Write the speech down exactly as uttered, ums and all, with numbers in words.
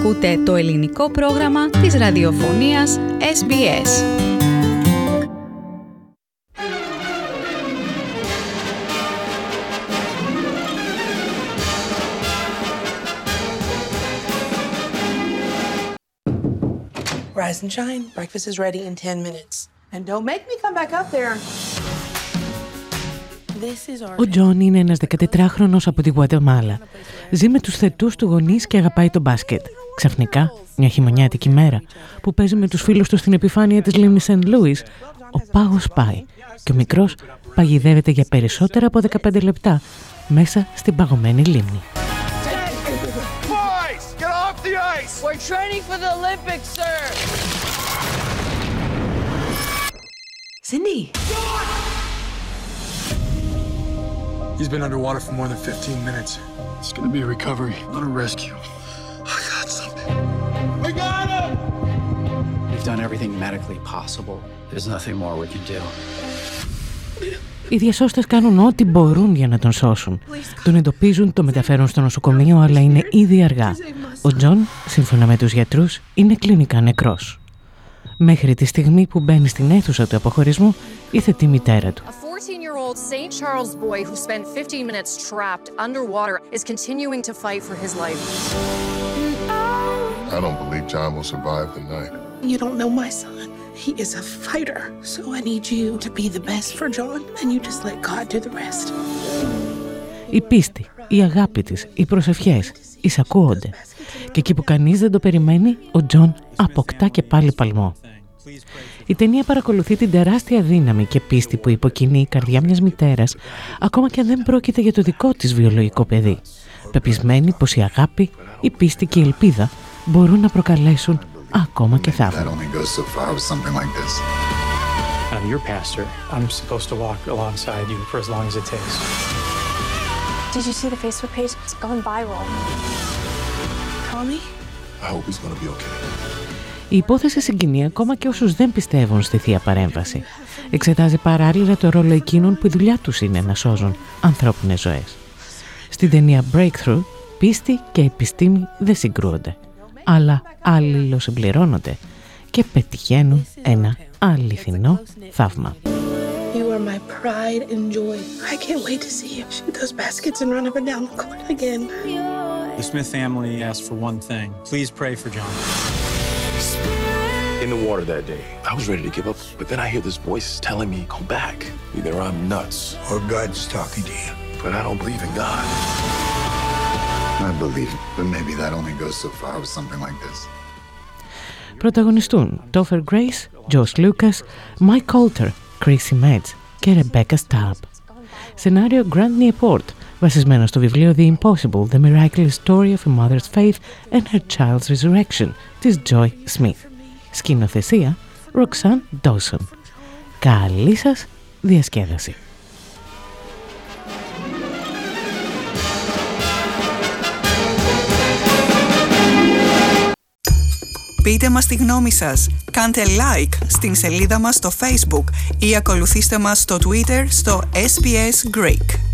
Ακούτε το ελληνικό πρόγραμμα της ραδιοφωνίας ες μπι ες. Rise and shine. Breakfast is ready in ten minutes. And don't make me come back up there. Ο Τζον είναι ένας δεκατετράχρονος από τη Γουατεμάλα. Ζει με τους θετούς του γονείς και αγαπάει το μπάσκετ. Ξαφνικά, μια χειμωνιάτικη μέρα, που παίζει με τους φίλους του στην επιφάνεια της λίμνης Σεντ Λούις, ο πάγος πάει και ο μικρός παγιδεύεται για περισσότερα από δεκαπέντε λεπτά μέσα στην παγωμένη λίμνη. We're training for the Olympics, sir. Cindy. He's been underwater for more than fifteen minutes. It's gonna be a recovery, not a rescue. I got something. We got him! We've done everything medically possible. There's nothing more we can do. Οι διασώστες κάνουν ό,τι μπορούν για να τον σώσουν. Τον εντοπίζουν, τον μεταφέρουν στο νοσοκομείο, αλλά είναι ήδη αργά. Ο Τζον, σύμφωνα με τους γιατρούς, είναι κλινικά νεκρός. Μέχρι τη στιγμή που μπαίνει στην αίθουσα του αποχωρισμού, η θετή μητέρα του. fourteen-year-old Saint Charles boy who spent fifteen minutes trapped underwater is continuing to fight for his life. I don't believe John will survive the night. You don't know my son. He is a fighter. So I need you to be the best for John and you just let God do the rest. Η πίστη, η αγάπη της, οι προσευχές εισακούονται. Και εκεί που κανείς δεν το περιμένει, ο Τζον αποκτά και πάλι παλμό. Η ταινία παρακολουθεί την τεράστια δύναμη και πίστη που υποκινεί η καρδιά μιας μητέρας, ακόμα και αν δεν πρόκειται για το δικό της βιολογικό παιδί. Πεπισμένη πως η αγάπη, η πίστη και η ελπίδα μπορούν να προκαλέσουν ακόμα και θαύμα. I'm your pastor. I'm supposed to walk alongside you for as long as it takes. Did you see the Facebook page? It's gone viral. Tommy? I hope he's gonna be okay. Η υπόθεση συγκινεί ακόμα και όσους δεν πιστεύουν στη Θεία Παρέμβαση. Εξετάζει παράλληλα το ρόλο εκείνων που η δουλειά τους είναι να σώζουν ανθρώπινες ζωές. Στην ταινία Breakthrough, πίστη και επιστήμη δεν συγκρούονται, αλλά αλληλοσυμπληρώνονται και πετυχαίνουν ένα αληθινό θαύμα. You are my pride and joy. I can't wait to see you shoot those baskets and run up and down the court again. The Smith family asked for one thing. Please pray for John. In the water that day, I was ready to give up, but then I hear this voice telling me, go back. Either I'm nuts or God's talking to you. But I don't believe in God. I believe, but maybe that only goes so far with something like this. Πρωταγωνιστούν Topher Grace, Josh Lucas, Mike Colter, Chrissy Metz και Rebecca Staub. Σενάριο Grant Nieport, βασισμένο στο βιβλίο The Impossible, The Miraculous Story of a Mother's Faith and Her Child's Resurrection της Joy Smith. Σκηνοθεσία Roxanne Dawson. Καλή σας διασκέδαση. Πείτε μας τη γνώμη σας, κάντε like στην σελίδα μας στο Facebook ή ακολουθήστε μας στο Twitter στο ες μπι ες Greek.